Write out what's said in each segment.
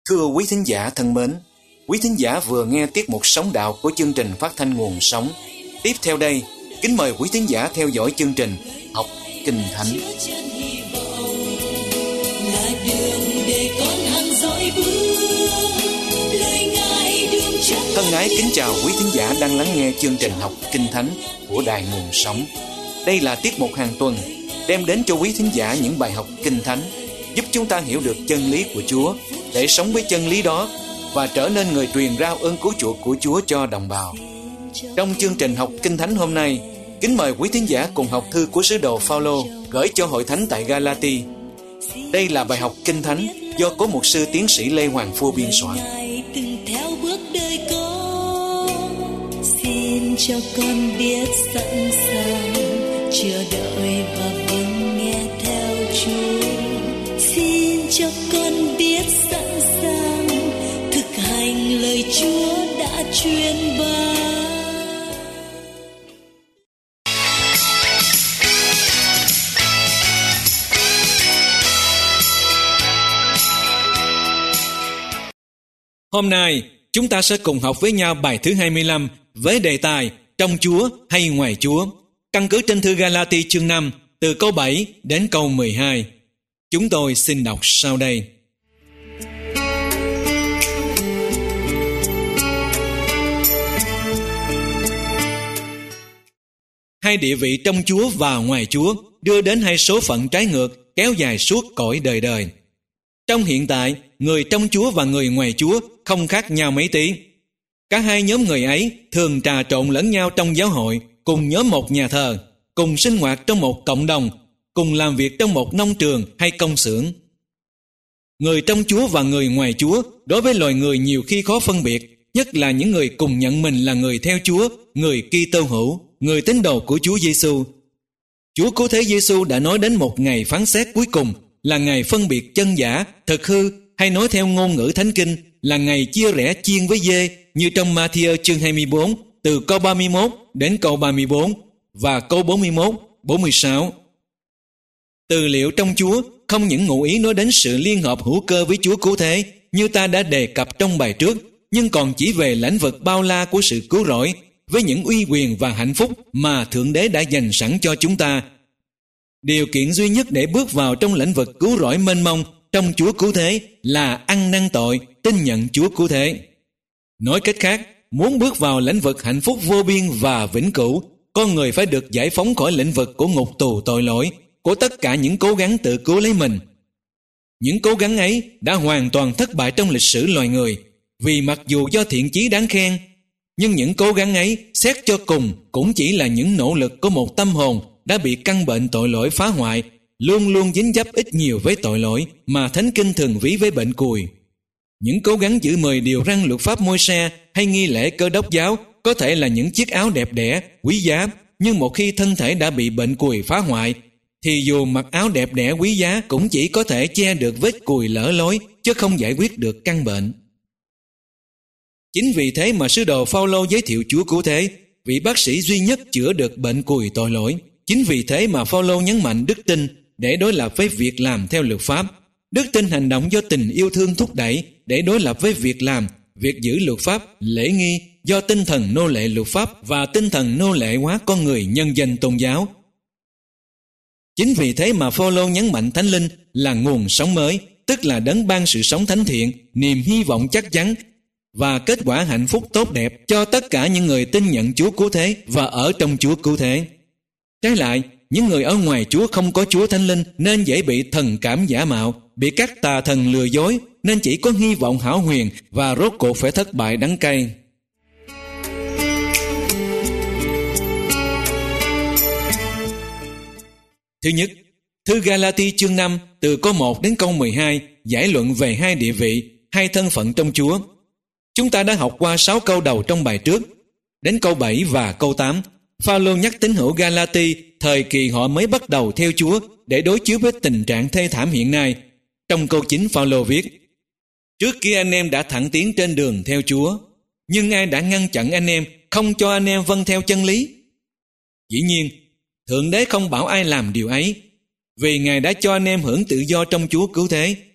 Thưa quý thính giả thân mến, quý thính giả vừa nghe tiết mục Sống Đạo của chương trình phát thanh Nguồn Sống. Tiếp theo đây, kính mời quý thính giả theo dõi chương trình Học Kinh Thánh. Thân ái kính chào quý thính giả đang lắng nghe chương trình Học Kinh Thánh của Đài Nguồn Sống. Đây là tiết mục hàng tuần đem đến cho quý thính giả những bài học Kinh Thánh, giúp chúng ta hiểu được chân lý của Chúa, để sống với chân lý đó và trở nên người truyền rao ơn cứu chuộc của Chúa cho đồng bào. Trong chương trình Học Kinh Thánh hôm nay, kính mời quý thính giả cùng học thư của sứ đồ Phao-lô gửi cho hội thánh tại Ga-la-ti. Đây là bài học Kinh Thánh do cố mục sư tiến sĩ Lê Hoàng Phu biên soạn. Xin cho con biết sẵn sàng chờ đợi và vâng nghe theo Chúa. Xin cho con biết sẵn sàng thực hành lời Chúa đã truyền ban. Hôm nay, chúng ta sẽ cùng học với nhau bài thứ 25 với đề tài Trong Chúa hay ngoài Chúa, căn cứ trên thư Ga-la-ti chương 5 từ câu 7 đến câu 12. Chúng tôi xin đọc sau đây. Hai địa vị trong Chúa và ngoài Chúa đưa đến hai số phận trái ngược kéo dài suốt cõi đời đời. Trong hiện tại, người trong Chúa và người ngoài Chúa không khác nhau mấy tí. Cả hai nhóm người ấy thường trà trộn lẫn nhau trong giáo hội, cùng nhóm một nhà thờ, cùng sinh hoạt trong một cộng đồng, cùng làm việc trong một nông trường hay công xưởng. Người trong Chúa và người ngoài Chúa đối với loài người nhiều khi khó phân biệt, nhất là những người cùng nhận mình là người theo Chúa, người Kitô hữu, người tín đồ của Chúa Giêsu. Chúa Cứu Thế Giêsu đã nói đến một ngày phán xét cuối cùng là ngày phân biệt chân giả, thực hư, hay nói theo ngôn ngữ Thánh Kinh là ngày chia rẽ chiên với dê, như trong Ma-thi-ơ chương 24 từ câu 31 đến câu 34 và câu 41, 46. Từ liệu trong Chúa không những ngụ ý nói đến sự liên hợp hữu cơ với Chúa Cứu Thế như ta đã đề cập trong bài trước, nhưng còn chỉ về lãnh vực bao la của sự cứu rỗi với những uy quyền và hạnh phúc mà Thượng Đế đã dành sẵn cho chúng ta. Điều kiện duy nhất để bước vào trong lĩnh vực cứu rỗi mênh mông trong Chúa Cứu Thế là ăn năn tội, tin nhận Chúa Cứu Thế. Nói cách khác, muốn bước vào lĩnh vực hạnh phúc vô biên và vĩnh cửu, con người phải được giải phóng khỏi lĩnh vực của ngục tù tội lỗi, của tất cả những cố gắng tự cứu lấy mình. Những cố gắng ấy đã hoàn toàn thất bại trong lịch sử loài người, vì mặc dù do thiện chí đáng khen, nhưng những cố gắng ấy xét cho cùng cũng chỉ là những nỗ lực của một tâm hồn đã bị căn bệnh tội lỗi phá hoại, luôn luôn dính dấp ít nhiều với tội lỗi mà Thánh Kinh thường ví với bệnh cùi. Những cố gắng giữ 10 điều răn luật pháp Môi-se hay nghi lễ Cơ Đốc giáo có thể là những chiếc áo đẹp đẽ, quý giá, nhưng một khi thân thể đã bị bệnh cùi phá hoại, thì dù mặc áo đẹp đẽ quý giá cũng chỉ có thể che được vết cùi lở lối, chứ không giải quyết được căn bệnh. Chính vì thế mà sứ đồ Phao-lô giới thiệu Chúa Cứu Thế, vị bác sĩ duy nhất chữa được bệnh cùi tội lỗi. Chính vì thế mà Phao-lô nhấn mạnh đức tin để đối lập với việc làm theo luật pháp. Đức tin hành động do tình yêu thương thúc đẩy để đối lập với việc làm, việc giữ luật pháp, lễ nghi do tinh thần nô lệ luật pháp và tinh thần nô lệ hóa con người nhân danh tôn giáo. Chính vì thế mà Phao-lô nhấn mạnh Thánh Linh là nguồn sống mới, tức là đấng ban sự sống thánh thiện, niềm hy vọng chắc chắn và kết quả hạnh phúc tốt đẹp cho tất cả những người tin nhận Chúa Cứu Thế và ở trong Chúa Cứu Thế. Trái lại, những người ở ngoài Chúa không có Chúa Thánh Linh nên dễ bị thần cảm giả mạo, bị các tà thần lừa dối, nên chỉ có hy vọng hão huyền và rốt cuộc phải thất bại đắng cay. Thứ nhất, thư Ga-la-ti chương 5 từ câu 1 đến câu 12 giải luận về hai địa vị, hai thân phận trong Chúa. Chúng ta đã học qua 6 câu đầu trong bài trước. Đến câu 7 và câu 8, Phao-lô nhắc tín hữu Ga-la-ti thời kỳ họ mới bắt đầu theo Chúa để đối chiếu với tình trạng thê thảm hiện nay. Trong câu 9, Phao-lô viết: Trước kia anh em đã thẳng tiến trên đường theo Chúa, nhưng ai đã ngăn chặn anh em, không cho anh em vâng theo chân lý? Dĩ nhiên, Thượng Đế không bảo ai làm điều ấy, vì Ngài đã cho anh em hưởng tự do trong Chúa Cứu Thế.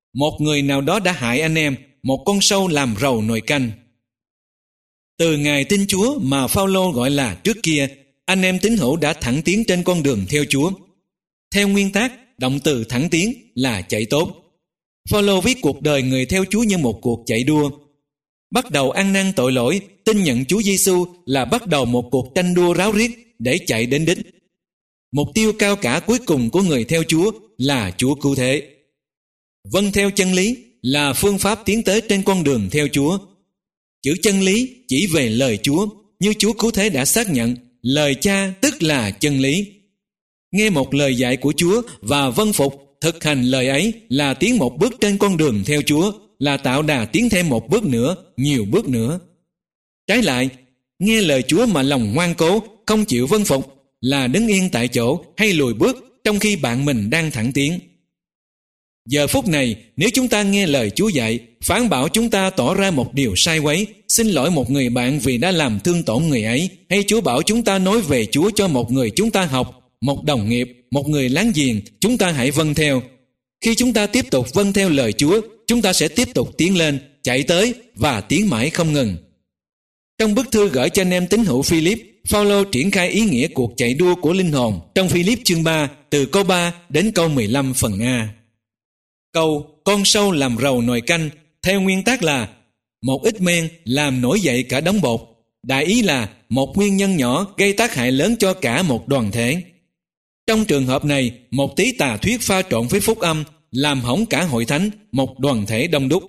một người nào đó đã hại anh em, một con sâu làm rầu nồi canh. Từ ngày tin Chúa mà Phao-lô gọi là trước kia, anh em tín hữu đã thẳng tiến trên con đường theo Chúa. Theo nguyên tắc, động từ thẳng tiến là chạy tốt. Phao-lô viết cuộc đời người theo Chúa như một cuộc chạy đua. Bắt đầu ăn năn tội lỗi, tin nhận Chúa Giêsu là bắt đầu một cuộc tranh đua ráo riết để chạy đến đích. Mục tiêu cao cả cuối cùng của người theo Chúa là Chúa cứu thế. Vâng theo chân lý là phương pháp tiến tới trên con đường theo Chúa. Chữ chân lý chỉ về lời Chúa, như Chúa cứu thế đã xác nhận, lời Cha tức là chân lý. Nghe một lời dạy của Chúa và vâng phục, thực hành lời ấy là tiến một bước trên con đường theo Chúa, là tạo đà tiến thêm một bước nữa, nhiều bước nữa. Trái lại, nghe lời Chúa mà lòng ngoan cố, không chịu vâng phục, là đứng yên tại chỗ hay lùi bước trong khi bạn mình đang thẳng tiến. Giờ phút này, nếu chúng ta nghe lời Chúa dạy, phán bảo chúng ta tỏ ra một điều sai quấy, xin lỗi một người bạn vì đã làm thương tổn người ấy, hay Chúa bảo chúng ta nói về Chúa cho một người chúng ta học, một đồng nghiệp, một người láng giềng, chúng ta hãy vâng theo. Khi chúng ta tiếp tục vâng theo lời Chúa, chúng ta sẽ tiếp tục tiến lên, chạy tới và tiến mãi không ngừng. Trong bức thư gửi cho anh em tín hữu Philip, Phao-lô triển khai ý nghĩa cuộc chạy đua của linh hồn trong Philip chương 3, từ câu 3 đến câu 15 phần A. Câu con sâu làm rầu nồi canh theo nguyên tắc là một ít men làm nổi dậy cả đống bột. Đại ý là một nguyên nhân nhỏ gây tác hại lớn cho cả một đoàn thể. Trong trường hợp này, một tí tà thuyết pha trộn với phúc âm làm hỏng cả hội thánh, một đoàn thể đông đúc.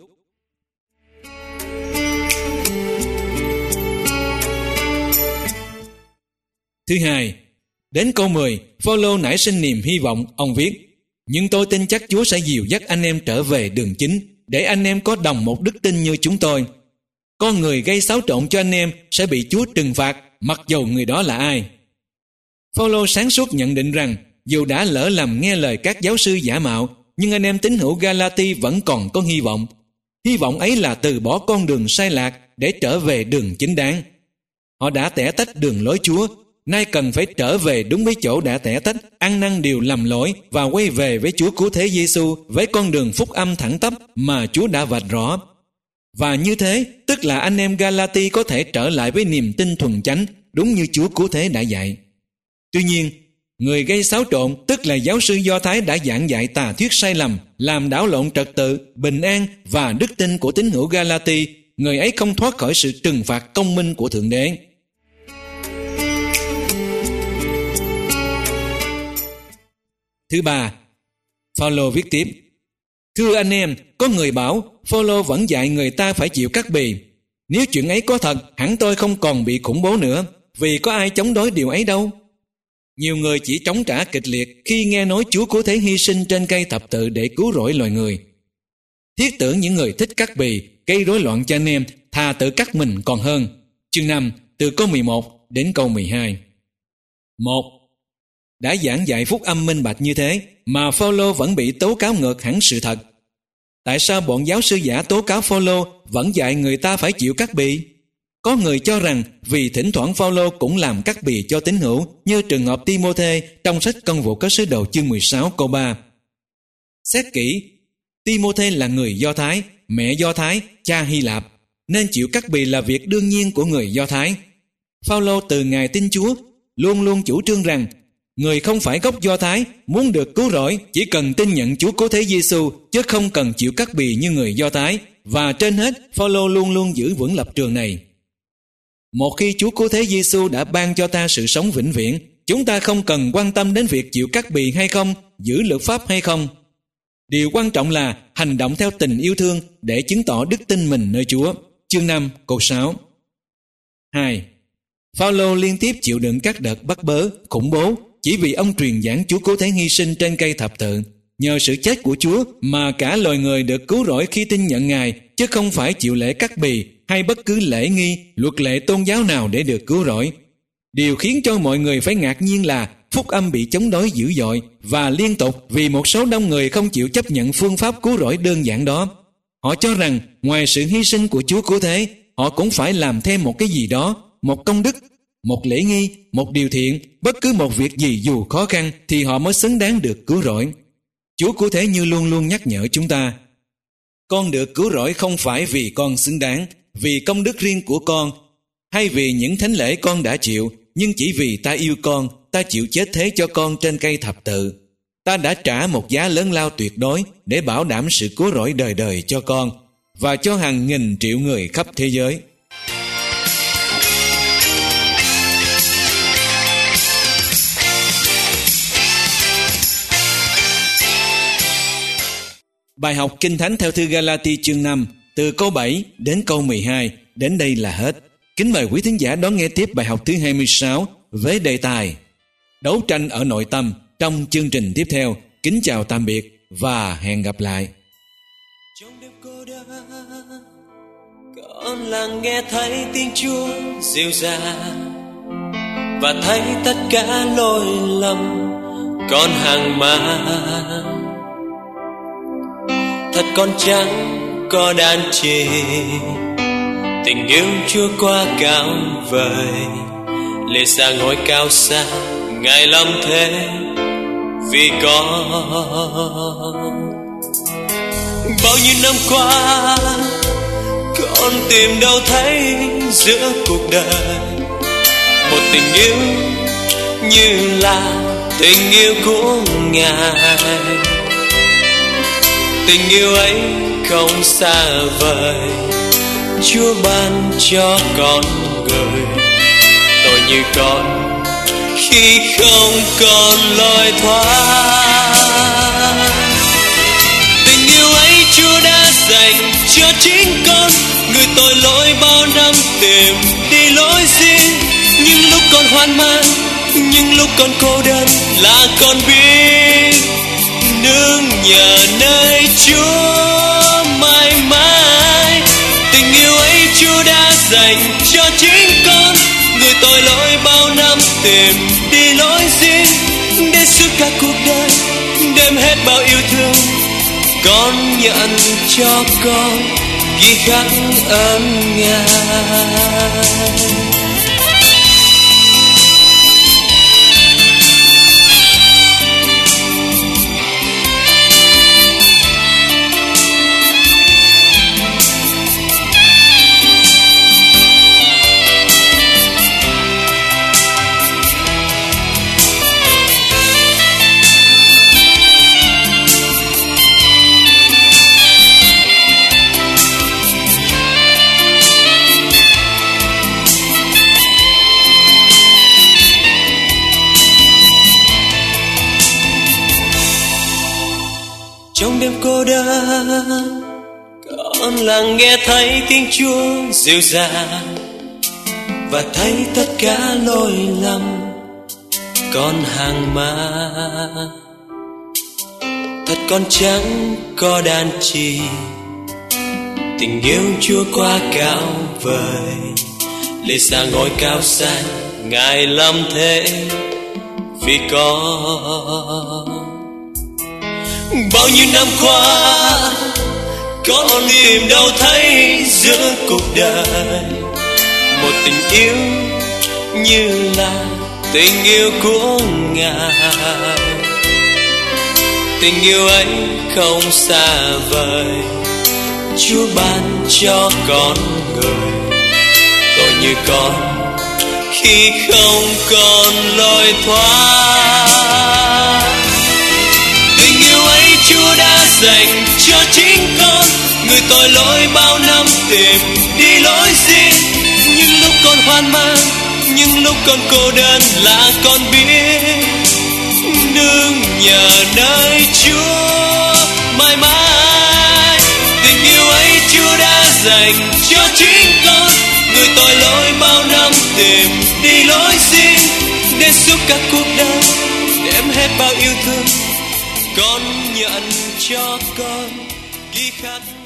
Thứ hai, đến câu 10, Phao-lô nảy sinh niềm hy vọng, ông viết: nhưng tôi tin chắc Chúa sẽ dìu dắt anh em trở về đường chính, để anh em có đồng một đức tin như chúng tôi. Con người gây xáo trộn cho anh em sẽ bị Chúa trừng phạt, mặc dầu người đó là ai. Phao-lô sáng suốt nhận định rằng, dù đã lỡ làm nghe lời các giáo sư giả mạo, nhưng anh em tín hữu Galati vẫn còn có hy vọng. Hy vọng ấy là từ bỏ con đường sai lạc để trở về đường chính đáng. Họ đã tẻ tách đường lối Chúa, nay cần phải trở về đúng với chỗ đã tẻ tách, ăn năn điều lầm lỗi và quay về với Chúa cứu thế Giêsu với con đường phúc âm thẳng tắp mà Chúa đã vạch rõ. Và như thế, tức là anh em Galati có thể trở lại với niềm tin thuần chánh, đúng như Chúa cứu thế đã dạy. Tuy nhiên, người gây xáo trộn, tức là giáo sư Do Thái đã giảng dạy tà thuyết sai lầm, làm đảo lộn trật tự, bình an và đức tin của tín hữu Galati, người ấy không thoát khỏi sự trừng phạt công minh của Thượng Đế. Thứ ba, Phao-lô viết tiếp: thưa anh em, có người bảo Phao-lô vẫn dạy người ta phải chịu cắt bì. Nếu chuyện ấy có thật, hẳn tôi không còn bị khủng bố nữa, vì có ai chống đối điều ấy đâu. Nhiều người chỉ chống trả kịch liệt khi nghe nói Chúa cứu thế hy sinh trên cây thập tự để cứu rỗi loài người. Thiết tưởng những người thích cắt bì gây rối loạn cho anh em, thà tự cắt mình còn hơn. Chương 5, từ câu 11 đến câu 12. 1. Đã giảng dạy phúc âm minh bạch như thế mà Phao-lô vẫn bị tố cáo ngược hẳn sự thật. Tại sao bọn giáo sư giả tố cáo Phao-lô vẫn dạy người ta phải chịu cắt bì? Có người cho rằng vì thỉnh thoảng Phao-lô cũng làm cắt bì cho tín hữu, như trường hợp Ti-mô-thê trong sách Công vụ các sứ đồ chương 16 câu 3. Xét kỹ, Ti-mô-thê là người Do Thái, mẹ Do Thái, cha Hy Lạp, nên chịu cắt bì là việc đương nhiên của người Do Thái. Phao-lô từ ngày tin Chúa luôn luôn chủ trương rằng người không phải gốc Do Thái muốn được cứu rỗi chỉ cần tin nhận Chúa cứu thế Giêsu, chứ không cần chịu cắt bì như người Do Thái. Và trên hết, Phao-lô luôn luôn giữ vững lập trường này. Một khi Chúa cứu thế Giêsu đã ban cho ta sự sống vĩnh viễn, chúng ta không cần quan tâm đến việc chịu cắt bì hay không, giữ luật pháp hay không. Điều quan trọng là hành động theo tình yêu thương để chứng tỏ đức tin mình nơi Chúa. Chương 5, câu 6. 2. Phao-lô liên tiếp chịu đựng các đợt bắt bớ, khủng bố chỉ vì ông truyền giảng Chúa cứu thế hy sinh trên cây thập tự. Nhờ sự chết của Chúa mà cả loài người được cứu rỗi khi tin nhận Ngài, chứ không phải chịu lễ cắt bì hay bất cứ lễ nghi, luật lệ tôn giáo nào để được cứu rỗi. Điều khiến cho mọi người phải ngạc nhiên là phúc âm bị chống đối dữ dội và liên tục vì một số đông người không chịu chấp nhận phương pháp cứu rỗi đơn giản đó. Họ cho rằng ngoài sự hy sinh của Chúa cứu thế, họ cũng phải làm thêm một cái gì đó, một công đức, một lễ nghi, một điều thiện, bất cứ một việc gì dù khó khăn thì họ mới xứng đáng được cứu rỗi. Chúa cứu thế như luôn luôn nhắc nhở chúng ta: Con được cứu rỗi không phải vì con xứng đáng, vì công đức riêng của con, hay vì những thánh lễ con đã chịu, nhưng chỉ vì ta yêu con, ta chịu chết thế cho con trên cây thập tự. Ta đã trả một giá lớn lao tuyệt đối để bảo đảm sự cứu rỗi đời đời cho con và cho hàng nghìn triệu người khắp thế giới. Bài học Kinh Thánh theo thư Galati chương 5, từ câu 7 đến câu 12, đến đây là hết. Kính mời quý thính giả đón nghe tiếp bài học thứ 26 với đề tài Đấu tranh ở nội tâm trong chương trình tiếp theo. Kính chào tạm biệt và hẹn gặp lại. Trong đêm cô đơn, con lắng nghe thấy tiếng Chúa dịu dàng và thấy tất cả lỗi lầm con hàng mang. Thật con chẳng có đàn trì, tình yêu Chúa quá cao vời, lệ xa ngôi cao xa Ngài làm thế vì con. Bao nhiêu năm qua con tìm đâu thấy giữa cuộc đời một tình yêu như là tình yêu của Ngài. Tình yêu ấy không xa vời, Chúa ban cho con người. Tôi như con khi không còn lối thoát. Tình yêu ấy Chúa đã dành cho chính con, người tội lỗi bao năm tìm đi lối riêng. Nhưng lúc con hoang mang, nhưng lúc con cô đơn là con biết nương nhờ nơi Chúa mãi mãi. Tình yêu ấy Chúa đã dành cho chính con, người tội lỗi bao năm tìm đi lối riêng. Để suốt cả cuộc đời đem hết bao yêu thương, con nhận cho con ghi khắc ơn Ngài. Trong đêm cô đơn, con lắng nghe thấy tiếng Chúa dịu dàng và thấy tất cả lỗi lầm con hàng mang. Thật con chẳng có đàn trì, tình yêu Chúa quá cao vời, lệ xa ngôi cao xanh Ngài làm thế vì con. Bao nhiêu năm qua con tìm đâu thấy giữa cuộc đời một tình yêu như là tình yêu của Ngài. Tình yêu ấy không xa vời, Chúa ban cho con người. Tôi như con khi không còn lối thoát. Tình yêu ấy Chúa đã dành cho chính con, người tội lỗi bao năm tìm đi lối riêng. Nhưng lúc con hoang mang, nhưng lúc con cô đơn là con biết nương nhờ nơi Chúa mãi mãi. Tình yêu ấy Chúa đã dành cho chính con, người tội lỗi bao năm tìm đi lối riêng. Để suốt cả cuộc đời đem hết bao yêu thương, con nhận cho con ghi khắc